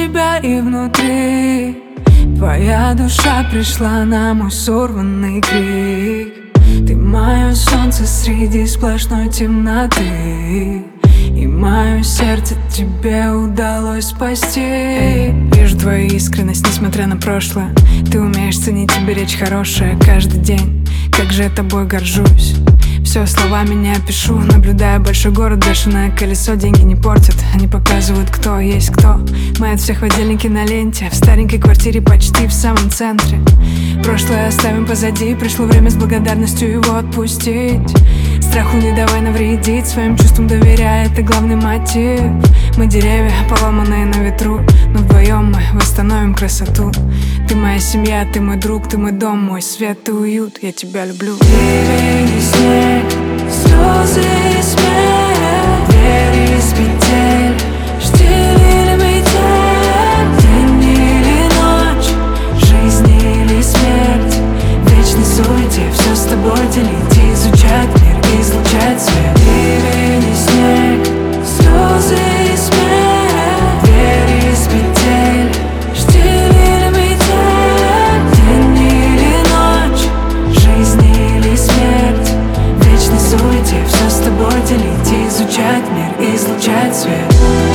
тебя и внутри. Твоя душа пришла на мой сорванный крик. Ты мое солнце среди сплошной темноты, и мое сердце тебе удалось спасти. Вижу твою искренность, несмотря на прошлое. Ты умеешь ценить и беречь хорошее каждый день. Как же я тобой горжусь. Все словами не опишу. Наблюдая большой город, бешеное колесо. Деньги не портят, они показывают, кто есть кто. Мы от всех в отдельнике на ленте, в старенькой квартире почти в самом центре. Прошлое оставим позади, пришло время с благодарностью его отпустить. Страху не давай навредить, своим чувствам доверяй, это главный мотив. Мы деревья, поломанные на ветру, но вдвоем мы восстановим красоту. Ты моя семья, ты мой друг, ты мой дом, мой свет и уют, я тебя люблю. Ливень и снег, слезы и смех, двери из петель, штиль или метель, день или ночь, жизнь или смерть, в вечной суете все с тобой делить, изучать мир, излучать свет. Ливень и снег, слезы и смех, двери из петель, штиль или метель, день или ночь, жизнь или смерть, в вечной суете все с тобой делить, изучать мир, излучать свет.